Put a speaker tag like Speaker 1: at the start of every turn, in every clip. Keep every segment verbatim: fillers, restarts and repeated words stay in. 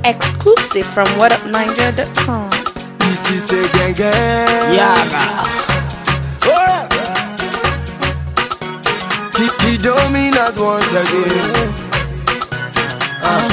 Speaker 1: Exclusive from what up niger dot com.
Speaker 2: It is a gang gang.
Speaker 3: Yaga.
Speaker 2: Oh, Keep the dominant once again. Uh.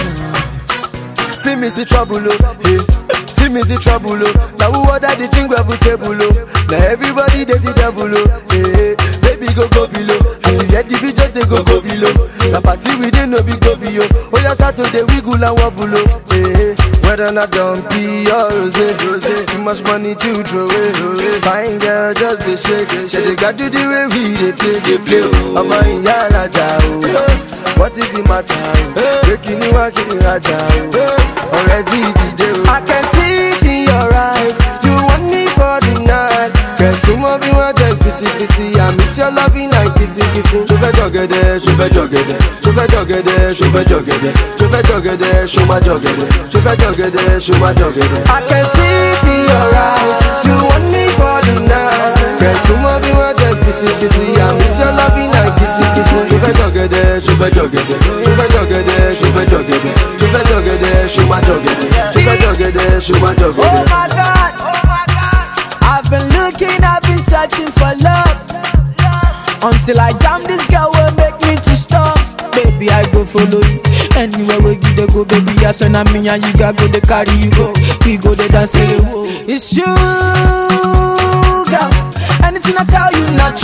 Speaker 2: See me see trouble, oh. Hey. See me see trouble, oh. Now who order the thing we have a table, oh. Now everybody they see double, oh. Hey. Baby go go below. As you hear the video they go go below. The party we didn't know be go below. Oh you start to the wiggle and wobble, oh. Hey. Whether not dumpy or rose, rose, too much money to throw away. Fine girl, just the shake. They got to the way we they play, they play. I'm a yara jao. What is the matter? Breaking you, walking raja. Or is it I can see it in your eyes. You want me for the night. Can someone be one day kissy kissy? I miss your loving and kissy kissy. Je vais jogger there, je vais jogger there. Je vais jogger there, je vais jogger there. Je vais jogger there, je vais jogger there. Je vais jogger there, je vais jogger there. I can see it in your eyes. You want me for the night. Can someone be one day kissy kissy? I miss your loving and kissy kissy. Je vais jogger there, je vais jogger there. Je vais jogger there, je vais jogger there. Je vais jogger there, je vais jogger there. Je vais jogger there, je vais jogger there.
Speaker 3: Oh my God, oh my God. I've been looking, I've been searching for love. Until I jam this girl will make me to stop. Baby, I go follow you. Anywhere we you they go, baby, that's when I'm me and you got go, they carry you go. We go, they dance, they go. It's you, girl. Anything I tell you, not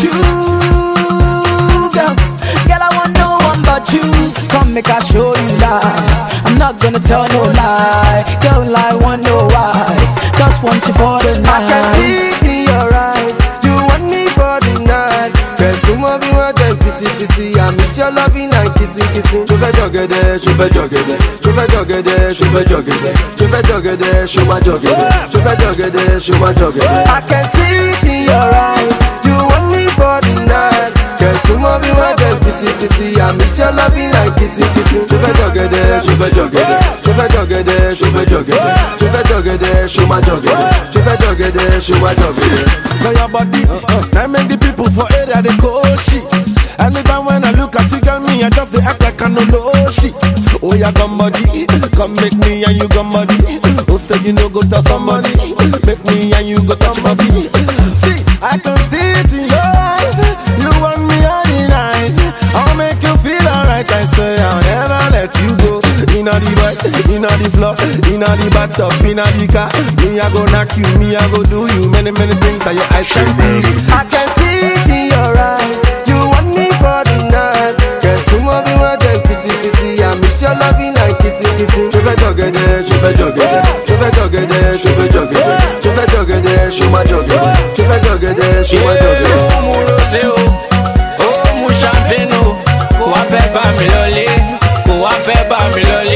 Speaker 3: true, girl. Girl, I want no one but you. Come make I show you life. I'm not gonna tell no lie. Don't lie, want no wife. Just want you for the night.
Speaker 2: I can see it in your eyes. You want me for the night. Can someone be one day kissy kissy? I miss your loving and kissy kissy. Je vais jogger there, je vais jogger there. Je vais jogger there, je vais jogger there. Je vais jogger there, je vais jogger there. Je vais jogger there, je vais jogger there. I can see it in your eyes. You want me for the night. Can someone be one day kissy kissy? I miss your loving and kissy kissy. Je vais jogger there, je vais jogger there. Je vais jogger there, je vais jogger there. Je vais jogger there, je vais jogger there. Je vais jogger there, je vais jogger there.
Speaker 4: Now your body, now make the people for area they call shit. Anytime when I look at you, girl, me I just they act like I know no shit. Oh yeah, come body, come make me and you come body. Hope say you no go touch somebody, make me and you go touch body. See, I can see it in your eyes. You want me all the night. I'll make you feel alright. I swear I'll never let you go. Inna the bed, inna the floor, inna the bathtub, inna the car. Me I go knock you, me I go do you many many things that your eyes can see.
Speaker 2: I can see it in your eyes. You want me for the night. Can someone be one day kissy kissy? I miss your loving and kissy kissy. Je vais jogger there, je vais jogger there. Je vais jogger there, je vais jogger there. Je vais jogger there, je vais jogger there. Je vais jogger there, je vais jogger there.
Speaker 5: Oh mon rosé oh, oh mon champagne oh. Quoi faire pas me lolé, quoi faire pas me lolé.